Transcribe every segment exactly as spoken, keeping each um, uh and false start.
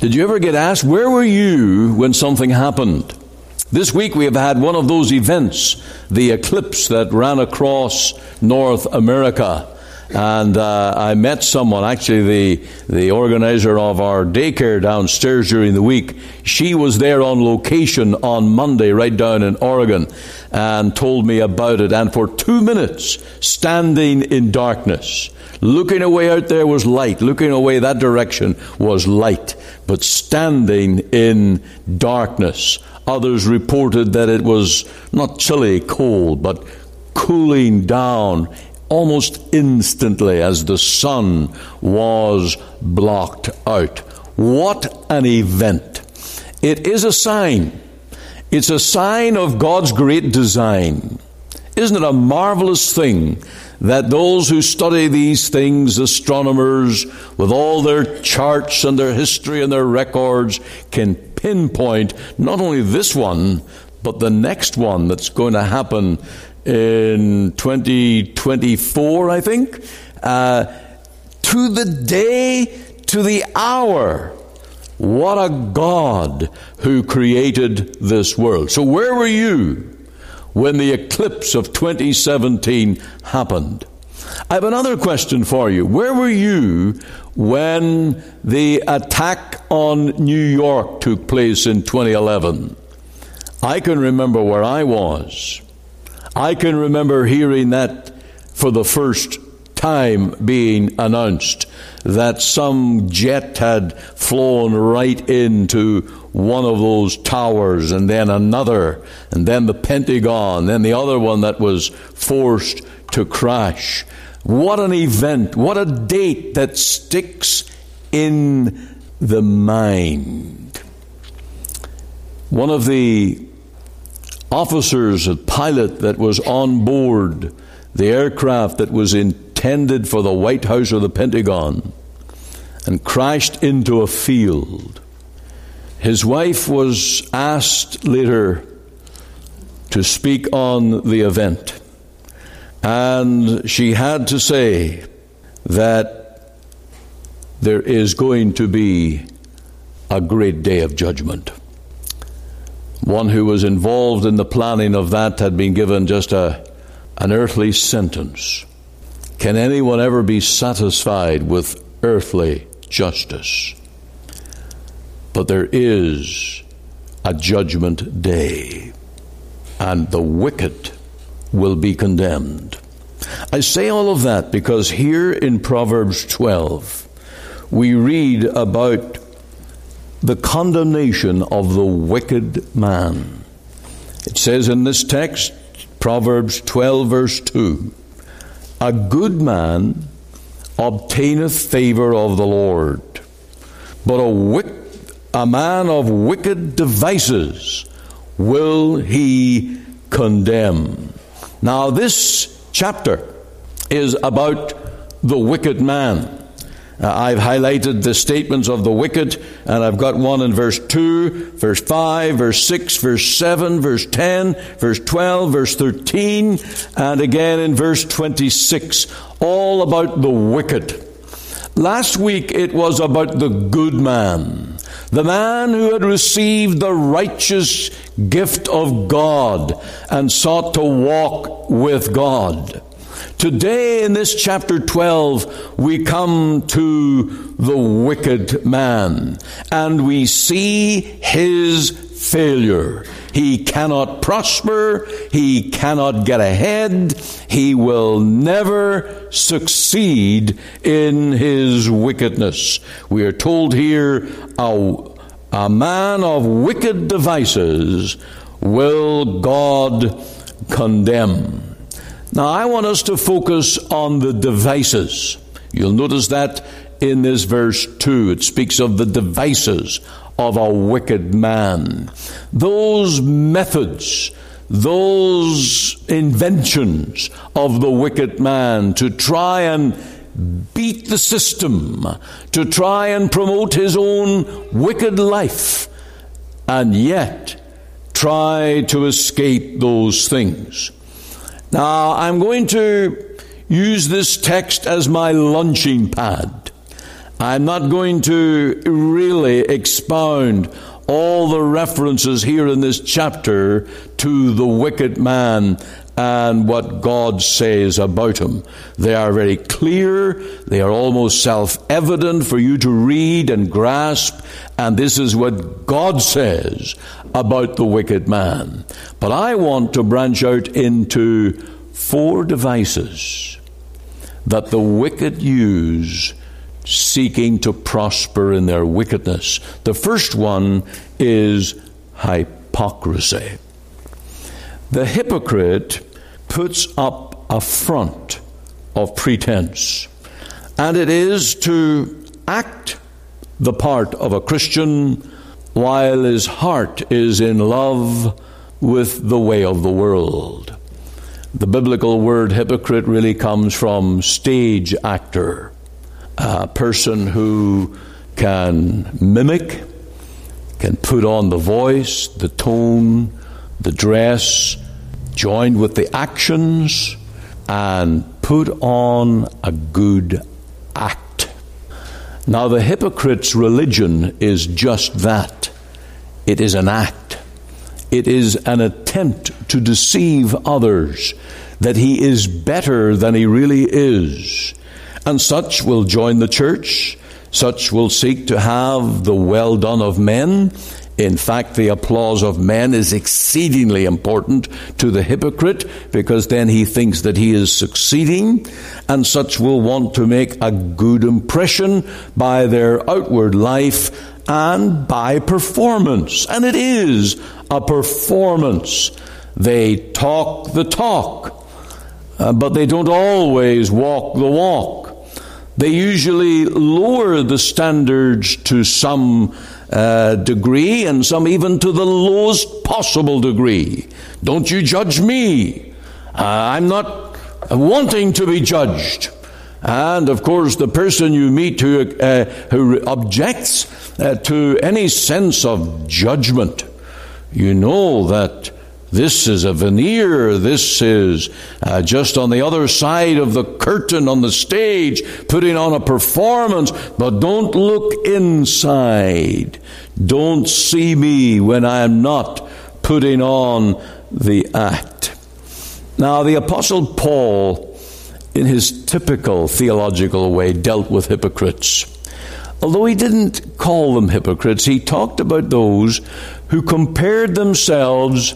Did you ever get asked, where were you when something happened? This week we have had one of those events, the eclipse that ran across North America. And uh, I met someone, actually the the organizer of our daycare downstairs during the week. She was there on location on Monday right down in Oregon and told me about it. And for two minutes, standing in darkness, looking away out there was light. Looking away that direction was light. But standing in darkness. Others reported that it was not chilly cold, but cooling down almost instantly as the sun was blocked out. What an event. It is a sign. It's a sign of God's great design. Isn't it a marvelous thing that those who study these things, astronomers, with all their charts and their history and their records, can pinpoint not only this one, but the next one that's going to happen in twenty twenty-four, I think, uh, to the day, to the hour. What a God who created this world. So where were you when the eclipse of twenty seventeen happened? I have another question for you. Where were you when the attack on New York took place in twenty eleven? I can remember where I was. I can remember hearing that for the first time being announced, that some jet had flown right into one of those towers, and then another, and then the Pentagon, then the other one that was forced to crash. What an event, what a date that sticks in the mind. One of the officers, a pilot that was on board the aircraft that was intended for the White House or the Pentagon and crashed into a field. His wife was asked later to speak on the event, and she had to say that there is going to be a great day of judgment. One who was involved in the planning of that had been given just a an earthly sentence. Can anyone ever be satisfied with earthly justice? But there is a judgment day, and the wicked will be condemned. I say all of that because here in Proverbs twelve, we read about the condemnation of the wicked man. It says in this text, Proverbs twelve verse two, a good man obtaineth favor of the Lord, but a, wick, a man of wicked devices will he condemn. Now this chapter is about the wicked man. Uh, I've highlighted the statements of the wicked, and I've got one in verse two, verse five, verse six, verse seven, verse ten, verse twelve, verse thirteen, and again in verse twenty-six, all about the wicked. Last week it was about the good man, the man who had received the righteous gift of God and sought to walk with God. Today in this chapter twelve, we come to the wicked man, and we see his failure. He cannot prosper. He cannot get ahead. He will never succeed in his wickedness. We are told here, a, a man of wicked devices will God condemn. Now, I want us to focus on the devices. You'll notice that in this verse two. It speaks of the devices of a wicked man. Those methods, those inventions of the wicked man to try and beat the system, to try and promote his own wicked life, and yet try to escape those things. Now, I'm going to use this text as my launching pad. I'm not going to really expound all the references here in this chapter to the wicked man and what God says about him. They are very clear. They are almost self-evident for you to read and grasp. And this is what God says about the wicked man. But I want to branch out into four devices that the wicked use seeking to prosper in their wickedness. The first one is hypocrisy. The hypocrite puts up a front of pretense, and it is to act the part of a Christian while his heart is in love with the way of the world. The biblical word hypocrite really comes from stage actor, a person who can mimic, can put on the voice, the tone, the dress, joined with the actions, and put on a good act. Now, the hypocrite's religion is just that. It is an act. It is an attempt to deceive others that he is better than he really is. And such will join the church. Such will seek to have the well done of men. In fact, the applause of men is exceedingly important to the hypocrite, because then he thinks that he is succeeding. And such will want to make a good impression by their outward life and by performance. And it is a performance. They talk the talk, uh, but they don't always walk the walk. They usually lower the standards to some uh, degree, and some even to the lowest possible degree. Don't you judge me. Uh, I'm not wanting to be judged. And of course, the person you meet who uh, who objects uh, to any sense of judgment, you know that this is a veneer. This is uh, just on the other side of the curtain on the stage, putting on a performance. But don't look inside. Don't see me when I am not putting on the act. Now, the Apostle Paul, in his typical theological way, dealt with hypocrites. Although he didn't call them hypocrites, he talked about those who compared themselves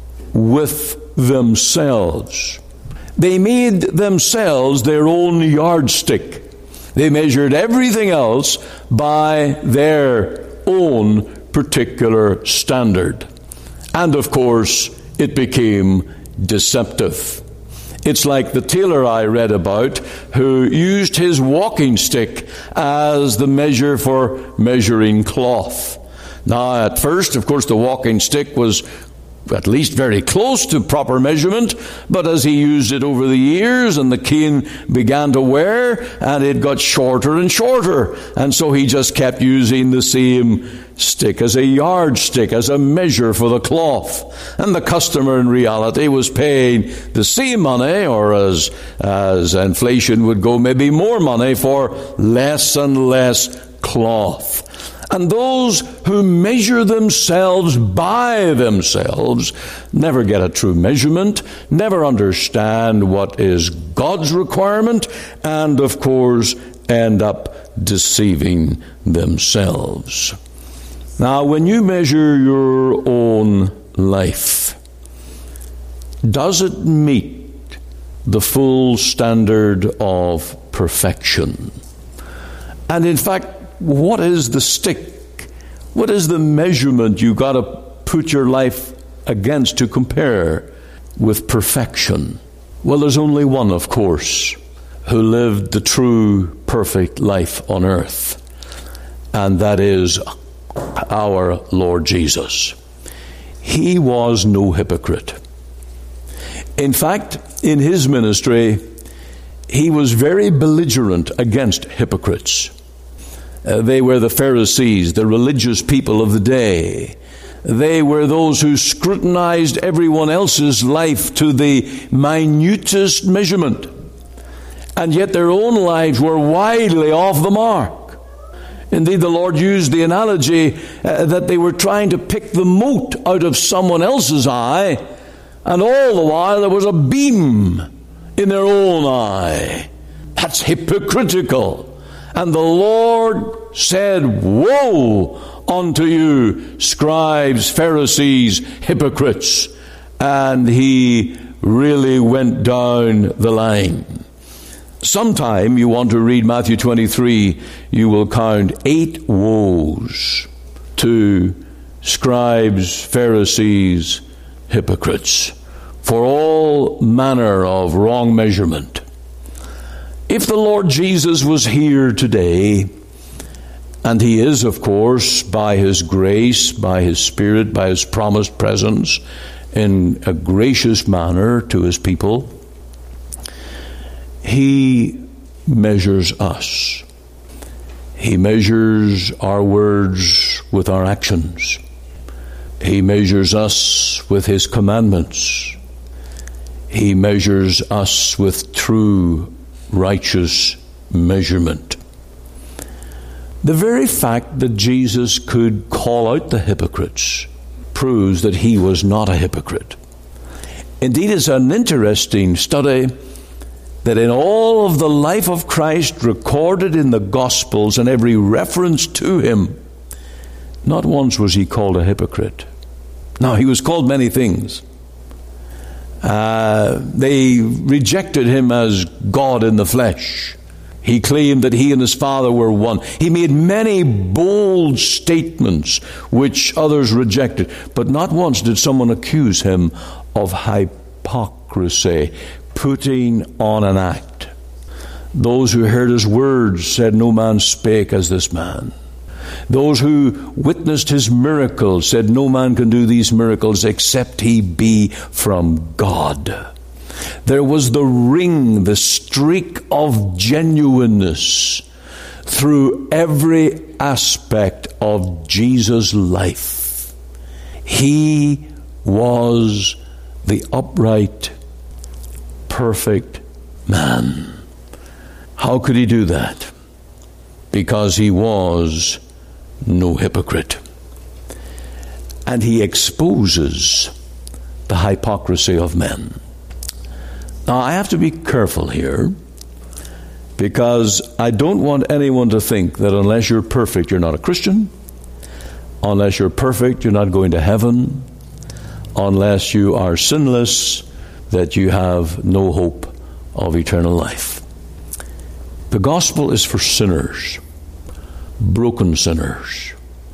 with themselves. They made themselves their own yardstick. They measured everything else by their own particular standard. And of course, it became deceptive. It's like the tailor I read about, who used his walking stick as the measure for measuring cloth. Now, at first, of course, the walking stick was at least very close to proper measurement, but as he used it over the years and the cane began to wear, and it got shorter and shorter, and so he just kept using the same stick as a yardstick, as a measure for the cloth. And the customer in reality was paying the same money, or as as inflation would go, maybe more money, for less and less cloth. And those who measure themselves by themselves never get a true measurement, never understand what is God's requirement, and of course end up deceiving themselves. Now, when you measure your own life, does it meet the full standard of perfection? And in fact, what is the stick? What is the measurement you got to put your life against to compare with perfection? Well, there's only one, of course, who lived the true, perfect life on earth, and that is our Lord Jesus. He was no hypocrite. In fact, in his ministry, he was very belligerent against hypocrites. Uh, they were the Pharisees, the religious people of the day. They were those who scrutinized everyone else's life to the minutest measurement. And yet their own lives were widely off the mark. Indeed, the Lord used the analogy uh, that they were trying to pick the mote out of someone else's eye, and all the while there was a beam in their own eye. That's hypocritical. And the Lord said, "Woe unto you, scribes, Pharisees, hypocrites." And he really went down the line. Sometime you want to read Matthew twenty-three, you will count eight woes to scribes, Pharisees, hypocrites, for all manner of wrong measurement. If the Lord Jesus was here today, and he is, of course, by his grace, by his Spirit, by his promised presence, in a gracious manner to his people, he measures us. He measures our words with our actions. He measures us with his commandments. He measures us with true, righteous measurement. The very fact that Jesus could call out the hypocrites proves that he was not a hypocrite. Indeed, it's an interesting study that in all of the life of Christ recorded in the Gospels and every reference to him, not once was he called a hypocrite. Now, he was called many things. Uh, they rejected him as God in the flesh. He claimed that he and his Father were one. He made many bold statements which others rejected. But not once did someone accuse him of hypocrisy, putting on an act. Those who heard his words said, "No man spake as this man." Those who witnessed his miracles said, "No man can do these miracles except he be from God." There was the ring, the streak of genuineness through every aspect of Jesus' life. He was the upright, perfect man. How could he do that? Because he was no hypocrite. And he exposes the hypocrisy of men. Now, I have to be careful here, because I don't want anyone to think that unless you're perfect, you're not a Christian. Unless you're perfect, you're not going to heaven. Unless you are sinless, that you have no hope of eternal life. The gospel is for sinners, broken sinners,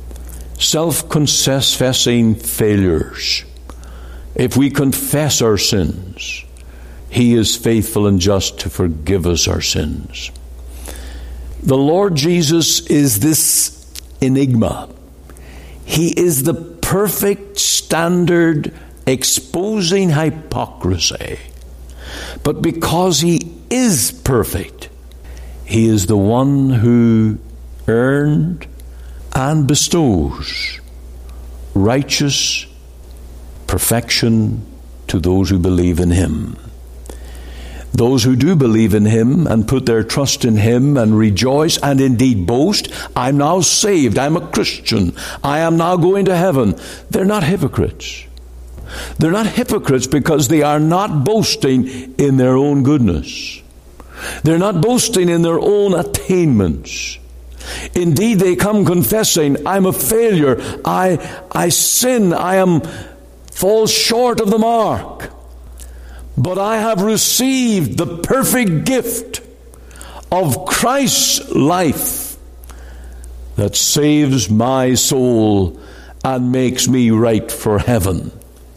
self-confessing failures. If we confess our sins, he is faithful and just to forgive us our sins. The Lord Jesus is this enigma. He is the perfect standard exposing hypocrisy. But because he is perfect, he is the one who earned and bestows righteous perfection to those who believe in him. Those who do believe in him and put their trust in him and rejoice and indeed boast, "I'm now saved, I'm a Christian, I am now going to heaven," they're not hypocrites. They're not hypocrites because they are not boasting in their own goodness. They're not boasting in their own attainments. Indeed, they come confessing, "I'm a failure, I, I sin, I am fall short of the mark. But I have received the perfect gift of Christ's life that saves my soul and makes me right for heaven."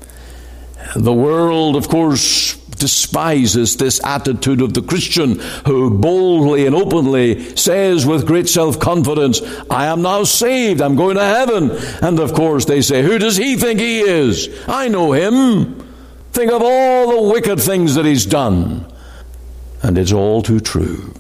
The world, of course, despises this attitude of the Christian who boldly and openly says with great self-confidence, "I am now saved, I'm going to heaven." And of course they say, "Who does he think he is? I know him. Think of all the wicked things that he's done." And it's all too true.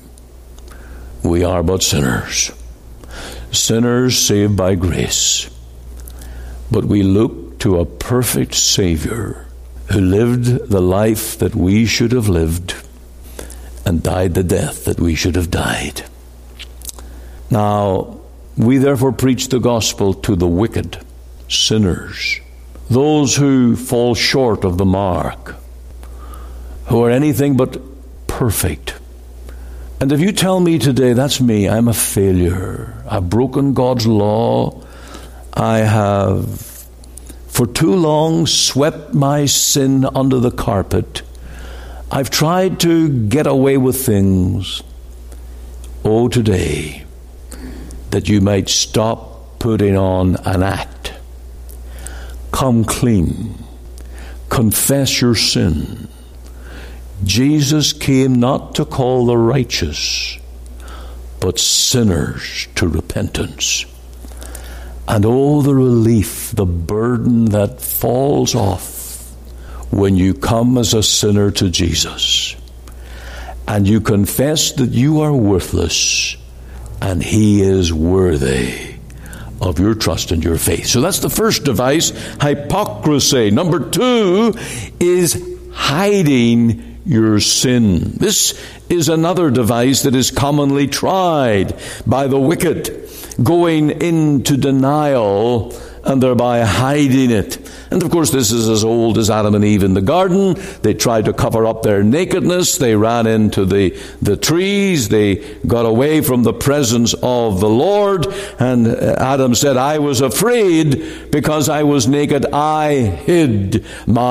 We are but sinners. Sinners saved by grace. But we look to a perfect Savior who lived the life that we should have lived and died the death that we should have died. Now, We therefore preach the gospel to the wicked, sinners, those who fall short of the mark, who are anything but perfect. And if you tell me today, that's me, I'm a failure, I've broken God's law, I have for too long swept my sin under the carpet, I've tried to get away with things, oh, today, that you might stop putting on an act. Come clean. Confess your sin. Jesus came not to call the righteous, but sinners to repentance. And oh, the relief, the burden that falls off when you come as a sinner to Jesus and you confess that you are worthless and He is worthy of your trust and your faith. So that's the first device, hypocrisy. Number two is hiding your sin. This is another device that is commonly tried by the wicked, going into denial and thereby hiding it. And of course, this is as old as Adam and Eve in the garden. They tried to cover up their nakedness. They ran into the, the trees. They got away from the presence of the Lord. And Adam said, I was afraid because I was naked. I hid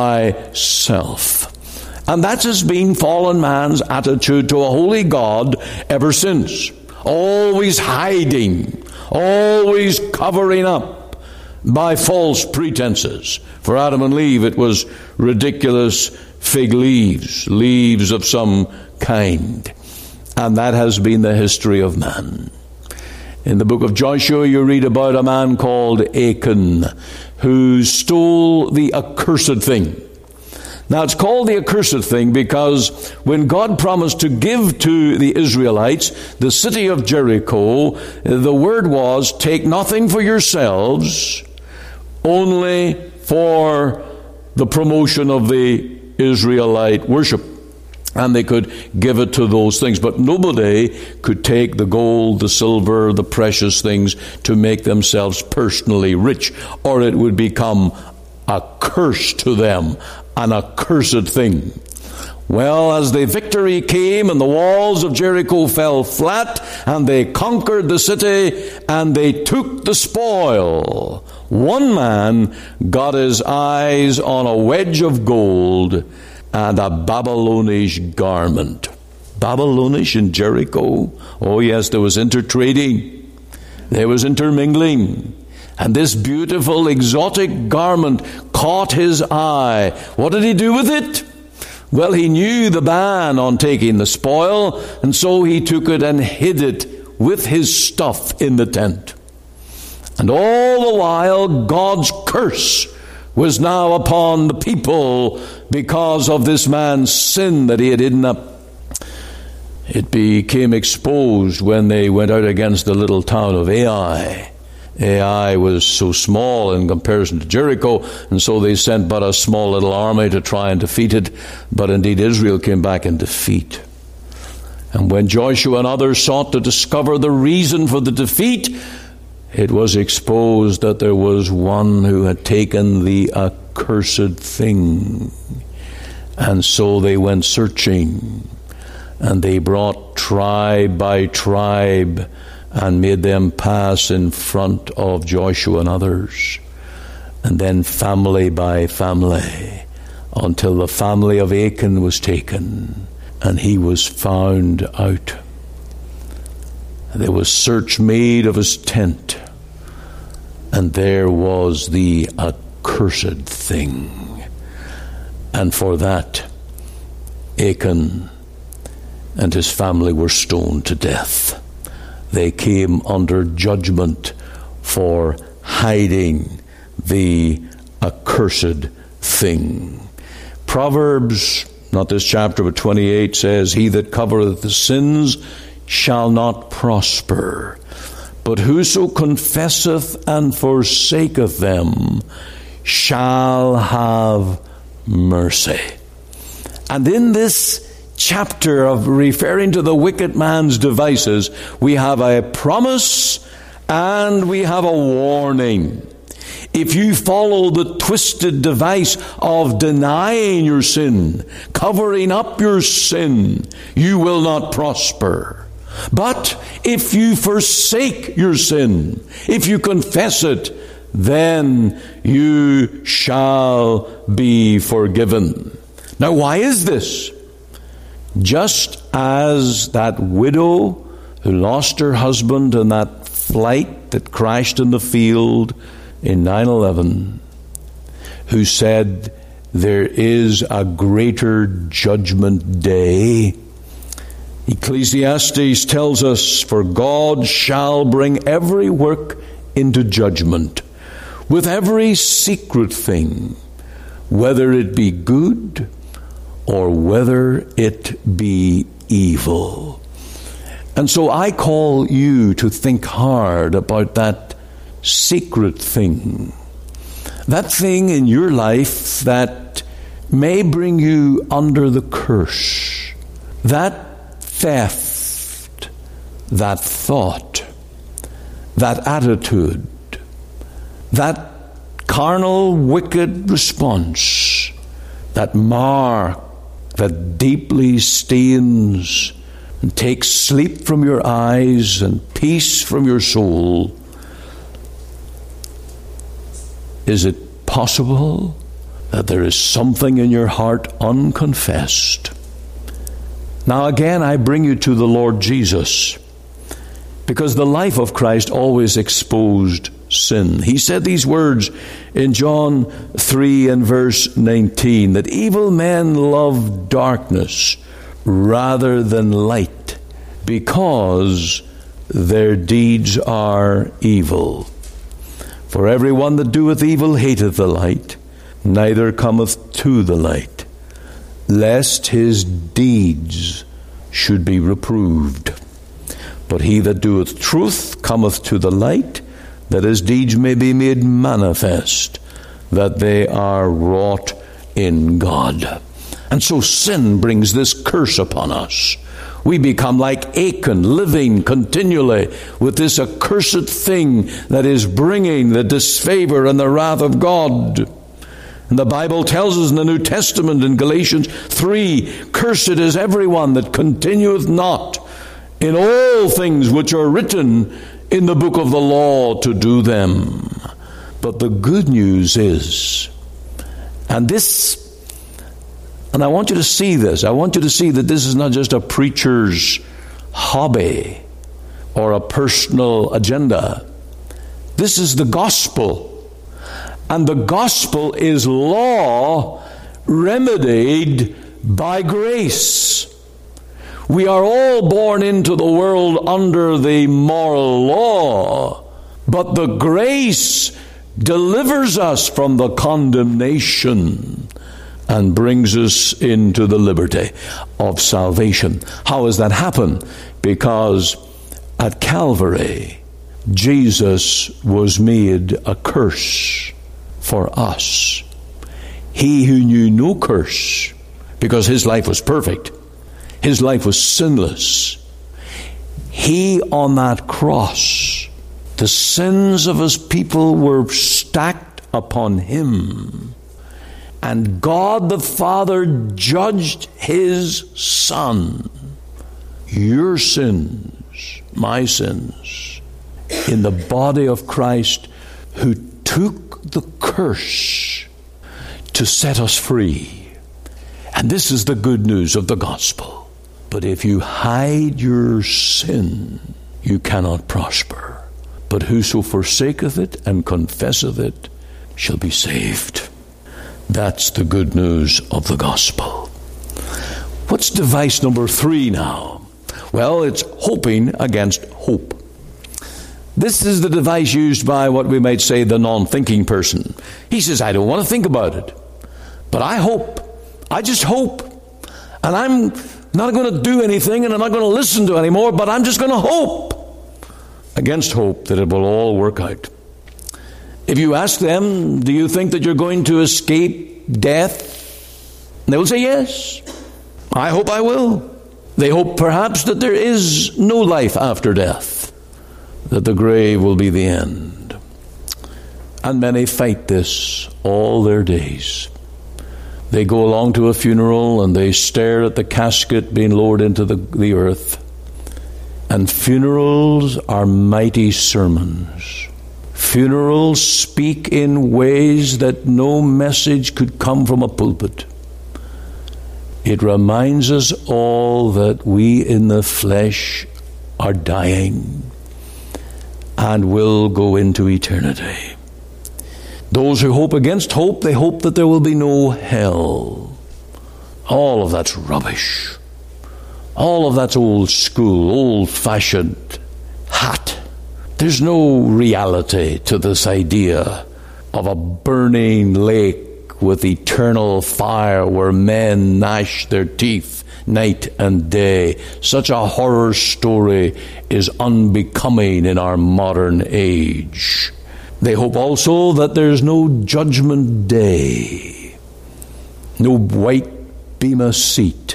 myself. And that has been fallen man's attitude to a holy God ever since. Always hiding, always covering up by false pretenses. For Adam and Eve, it was ridiculous fig leaves, leaves of some kind. And that has been the history of man. In the book of Joshua, you read about a man called Achan, who stole the accursed thing. Now, it's called the accursed thing because when God promised to give to the Israelites the city of Jericho, the word was, take nothing for yourselves, only for the promotion of the Israelite worship. And they could give it to those things. But nobody could take the gold, the silver, the precious things to make themselves personally rich, or it would become a curse to them, an accursed thing. Well, as the victory came and the walls of Jericho fell flat and they conquered the city and they took the spoil, one man got his eyes on a wedge of gold and a Babylonish garment. Babylonish in Jericho? Oh yes, there was intertrading. There was intermingling. And this beautiful exotic garment caught his eye. What did he do with it? Well, he knew the ban on taking the spoil, and so he took it and hid it with his stuff in the tent. And all the while, God's curse was now upon the people because of this man's sin that he had hidden up. It became exposed when they went out against the little town of Ai. Ai was so small in comparison to Jericho, and so they sent but a small little army to try and defeat it. But indeed Israel came back in defeat. And when Joshua and others sought to discover the reason for the defeat, it was exposed that there was one who had taken the accursed thing. And so they went searching, and they brought tribe by tribe and made them pass in front of Joshua and others, and then family by family, until the family of Achan was taken, and he was found out. There was search made of his tent, and there was the accursed thing. And for that, Achan and his family were stoned to death. They came under judgment for hiding the accursed thing. Proverbs, not this chapter, but twenty-eight says, he that covereth the sins shall not prosper, but whoso confesseth and forsaketh them shall have mercy. And in this chapter of referring to the wicked man's devices, we have a promise And we have a warning. If you follow the twisted device of denying your sin, covering up your sin, you will not prosper. But if you forsake your sin, if you confess it, then you shall be forgiven. Now, why is this? Just as that widow who lost her husband in that flight that crashed in the field in nine eleven, who said, there is a greater judgment day. Ecclesiastes tells us, for God shall bring every work into judgment, with every secret thing, whether it be good or whether it be evil. And so I call you to think hard about that secret thing, that thing in your life that may bring you under the curse, that theft, that thought, that attitude, that carnal, wicked response, that mark that deeply stains and takes sleep from your eyes and peace from your soul. Is it possible that there is something in your heart unconfessed? Now again, I bring you to the Lord Jesus, because the life of Christ always exposed sin. He said these words in John three and verse nineteen, that evil men love darkness rather than light, because their deeds are evil. For everyone that doeth evil hateth the light, neither cometh to the light, lest his deeds should be reproved. But he that doeth truth cometh to the light, that his deeds may be made manifest, that they are wrought in God. And so sin brings this curse upon us. We become like Achan, living continually with this accursed thing that is bringing the disfavor and the wrath of God. And the Bible tells us in the New Testament in Galatians three, cursed is everyone that continueth not in all things which are written in the book of the law to do them. But the good news is, and this, and I want you to see this, I want you to see that this is not just a preacher's hobby or a personal agenda. This is the gospel. And the gospel is law remedied by grace. We are all born into the world under the moral law, but the grace delivers us from the condemnation and brings us into the liberty of salvation. How does that happen? Because at Calvary, Jesus was made a curse for us. He who knew no curse, because his life was perfect, his life was sinless. He on that cross, the sins of his people were stacked upon him. And God the Father judged his Son, your sins, my sins, in the body of Christ, who took the curse to set us free. And this is the good news of the gospel. But if you hide your sin, you cannot prosper. But whoso forsaketh it and confesseth it shall be saved. That's the good news of the gospel. What's device number three now? Well, it's hoping against hope. This is the device used by what we might say the non-thinking person. He says, I don't want to think about it, but I hope. I just hope. And I'm not going to do anything, and I'm not going to listen to anymore, but I'm just going to hope against hope that it will all work out. If you ask them, do you think that you're going to escape death? They will say yes. I hope I will. They hope perhaps that there is no life after death. that the grave will be the end. And many fight this all their days. They go along to a funeral and they stare at the casket being lowered into the, the earth. And funerals are mighty sermons. Funerals speak in ways that no message could come from a pulpit. It reminds us all that we in the flesh are dying and will go into eternity. Those who hope against hope, they hope that there will be no hell. All of that's rubbish. All of that's old school, old-fashioned hat. There's no reality to this idea of a burning lake with eternal fire where men gnash their teeth night and day. Such a horror story is unbecoming in our modern age. They hope also that there's no judgment day, no white bema seat,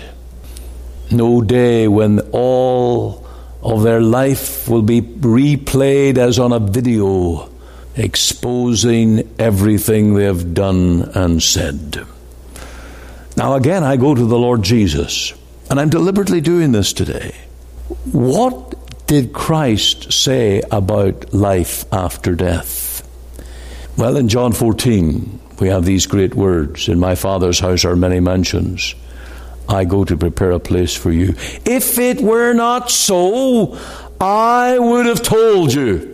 no day when all of their life will be replayed as on a video, exposing everything they have done and said. Now again, I go to the Lord Jesus, and I'm deliberately doing this today. What did Christ say about life after death? Well, in John fourteen, we have these great words, "In my Father's house are many mansions. I go to prepare a place for you. If it were not so, I would have told you."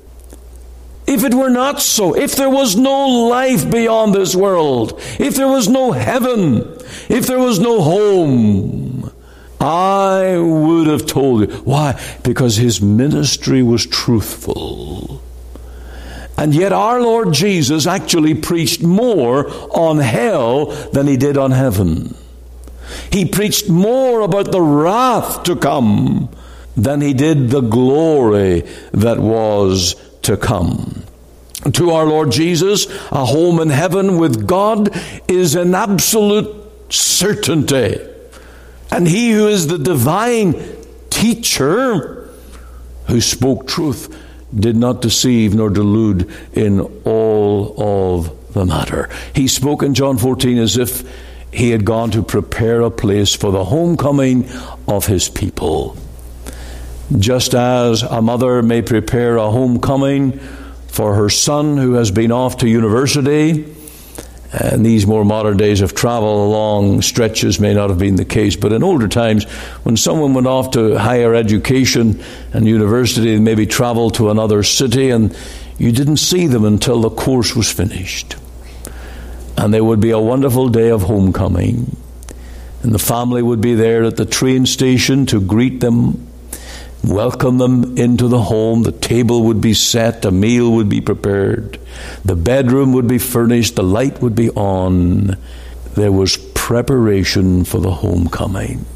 If it were not so, if there was no life beyond this world, if there was no heaven, if there was no home, I would have told you. Why? Because his ministry was truthful. And yet our Lord Jesus actually preached more on hell than he did on heaven. He preached more about the wrath to come than he did the glory that was to come. To our Lord Jesus, a home in heaven with God is an absolute certainty. And he who is the divine teacher, who spoke truth, did not deceive nor delude in all of the matter. He spoke in John fourteen as if he had gone to prepare a place for the homecoming of his people. Just as a mother may prepare a homecoming for her son who has been off to university, and these more modern days of travel along stretches may not have been the case, but in older times, when someone went off to higher education and university, they maybe traveled to another city, and you didn't see them until the course was finished. And there would be a wonderful day of homecoming, and the family would be there at the train station to greet them, welcome them into the home. The table would be set, a meal would be prepared, the bedroom would be furnished, the light would be on. There was preparation for the homecoming.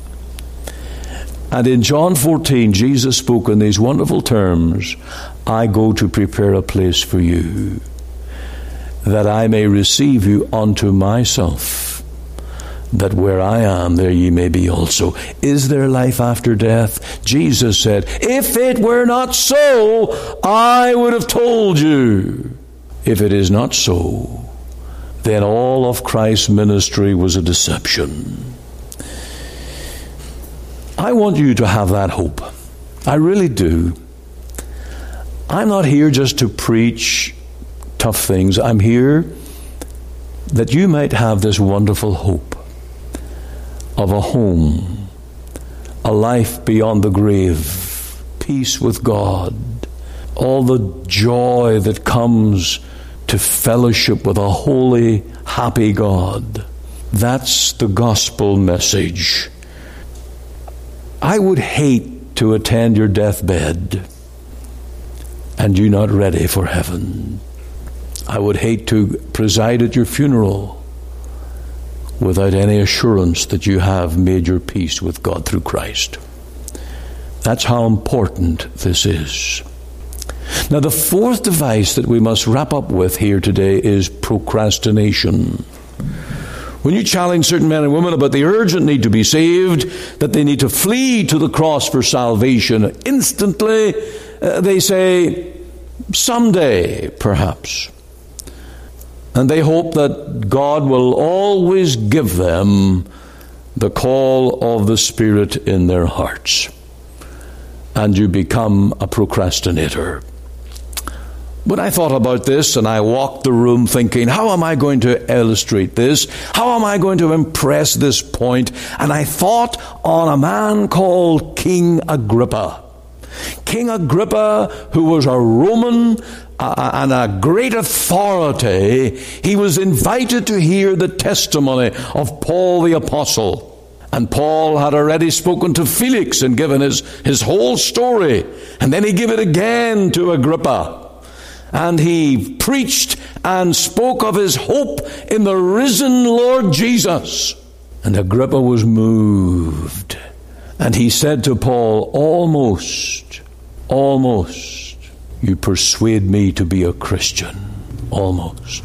And in John fourteen, Jesus spoke in these wonderful terms, "I go to prepare a place for you, that I may receive you unto myself, that where I am, there ye may be also." Is there life after death? Jesus said, "If it were not so, I would have told you." If it is not so, then all of Christ's ministry was a deception. I want you to have that hope. I really do. I'm not here just to preach tough things. I'm here that you might have this wonderful hope of a home, a life beyond the grave, peace with God, all the joy that comes to fellowship with a holy, happy God. That's the gospel message. I would hate to attend your deathbed and you not ready for heaven. I would hate to preside at your funeral without any assurance that you have made your peace with God through Christ. That's how important this is. Now, the fourth device that we must wrap up with here today is procrastination. When you challenge certain men and women about the urgent need to be saved, that they need to flee to the cross for salvation, instantly uh, they say, someday, perhaps. And they hope that God will always give them the call of the Spirit in their hearts. And you become a procrastinator. When I thought about this and I walked the room thinking, how am I going to illustrate this? How am I going to impress this point? And I thought on a man called King Agrippa. King Agrippa, who was a Roman uh, and a great authority, he was invited to hear the testimony of Paul the Apostle. And Paul had already spoken to Felix and given his, his whole story. And then he gave it again to Agrippa. And he preached and spoke of his hope in the risen Lord Jesus. And Agrippa was moved. And he said to Paul, almost, almost, you persuade me to be a Christian. Almost.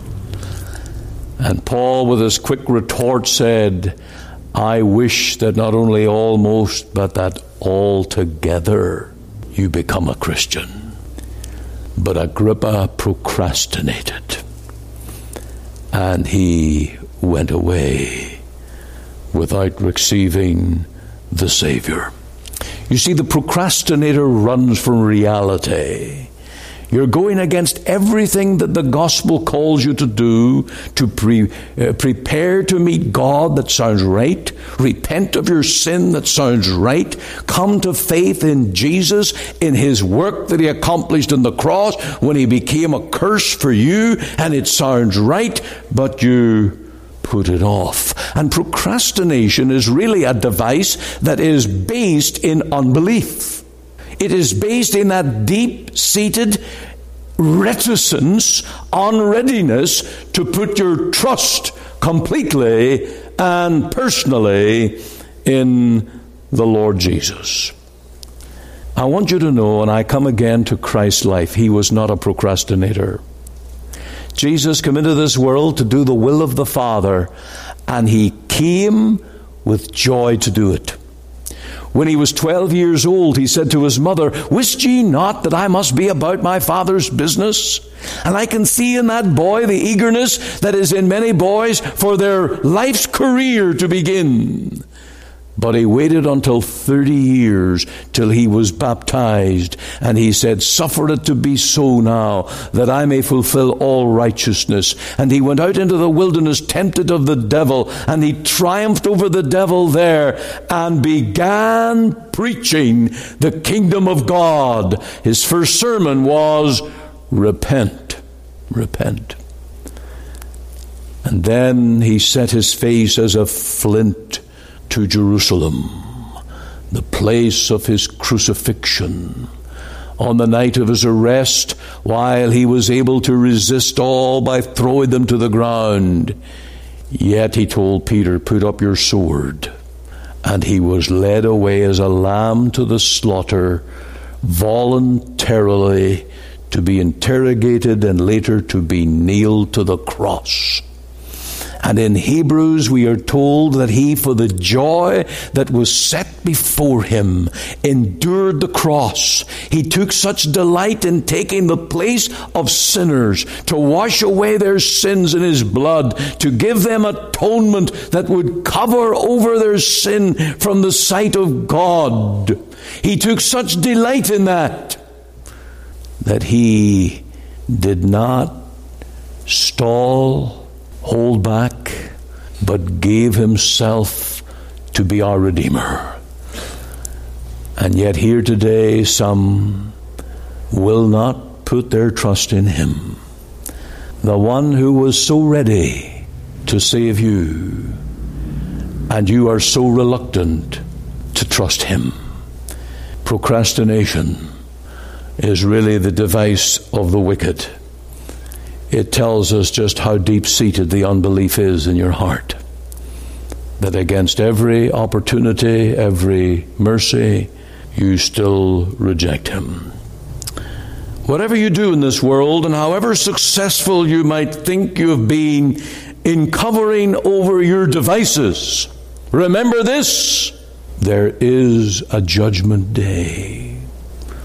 And Paul, with his quick retort, said, I wish that not only almost, but that altogether you become a Christian. But Agrippa procrastinated, and he went away without receiving the Savior. You see, the procrastinator runs from reality. You're going against everything that the gospel calls you to do, to pre, uh, prepare to meet God. That sounds right. Repent of your sin. That sounds right. Come to faith in Jesus, in his work that he accomplished on the cross when he became a curse for you, and it sounds right, but you put it off. And procrastination is really a device that is based in unbelief. It is based in that deep-seated reticence, unreadiness to put your trust completely and personally in the Lord Jesus. I want you to know, and I come again to Christ's life, he was not a procrastinator. Jesus came into this world to do the will of the Father, and he came with joy to do it. When he was twelve years old, he said to his mother, wist ye not that I must be about my Father's business? And I can see in that boy the eagerness that is in many boys for their life's career to begin. But he waited until thirty years till he was baptized. And he said, suffer it to be so now, that I may fulfill all righteousness. And he went out into the wilderness, tempted of the devil. And he triumphed over the devil there, and began preaching the kingdom of God. His first sermon was, repent, repent. And then he set his face as a flint to Jerusalem, the place of his crucifixion. On the night of his arrest, while he was able to resist all by throwing them to the ground, yet he told Peter, put up your sword. And he was led away as a lamb to the slaughter, voluntarily to be interrogated and later to be nailed to the cross. And in Hebrews we are told that he, for the joy that was set before him, endured the cross. He took such delight in taking the place of sinners, to wash away their sins in his blood, to give them atonement that would cover over their sin from the sight of God. He took such delight in that, that he did not stall, hold back, but gave himself to be our Redeemer. And yet here today some will not put their trust in him, the one who was so ready to save you, and you are so reluctant to trust him. Procrastination is really the device of the wicked. It tells us just how deep-seated the unbelief is in your heart. That against every opportunity, every mercy, you still reject him. Whatever you do in this world, and however successful you might think you have been in covering over your devices, remember this: there is a judgment day.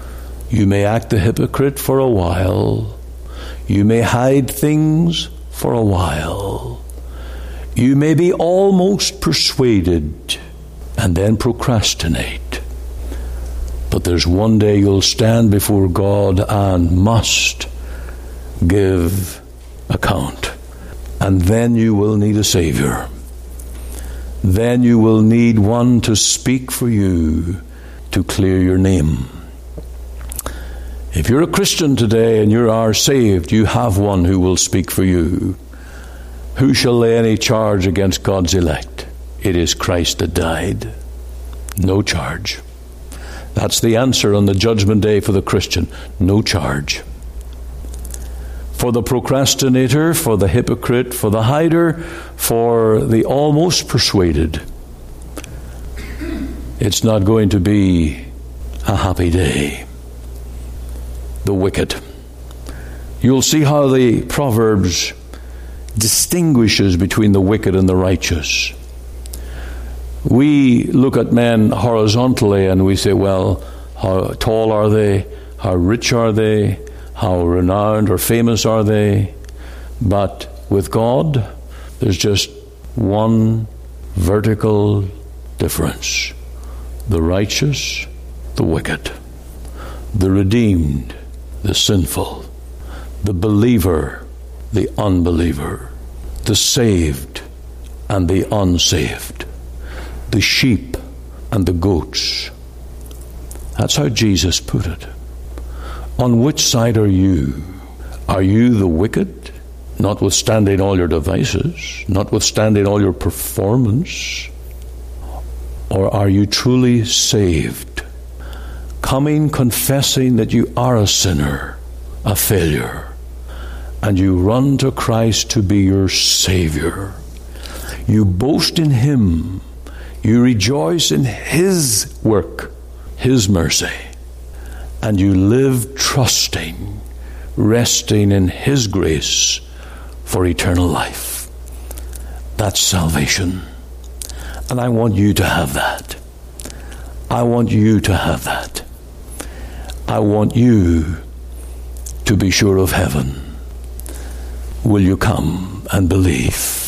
You may act the hypocrite for a while. You may hide things for a while. You may be almost persuaded and then procrastinate. But there's one day you'll stand before God and must give account. And then you will need a Savior. Then you will need one to speak for you, to clear your name. If you're a Christian today and you are saved, you have one who will speak for you. Who shall lay any charge against God's elect? It is Christ that died. No charge. That's the answer on the judgment day for the Christian. No charge. For the procrastinator, for the hypocrite, for the hider, for the almost persuaded, it's not going to be a happy day. The wicked. You'll see how the Proverbs distinguishes between the wicked and the righteous. We look at men horizontally and we say, well, how tall are they? How rich are they? How renowned or famous are they? But with God, there's just one vertical difference. The righteous, the wicked. The redeemed, the sinful. The believer, the unbeliever. The saved and the unsaved. The sheep and the goats. That's how Jesus put it. On which side are you? Are you the wicked, notwithstanding all your devices, notwithstanding all your performance? Or are you truly saved, coming confessing that you are a sinner, a failure, and you run to Christ to be your Savior? You boast in Him. You rejoice in His work, His mercy. And you live trusting, resting in His grace for eternal life. That's salvation. And I want you to have that. I want you to have that. I want you to be sure of heaven. Will you come and believe?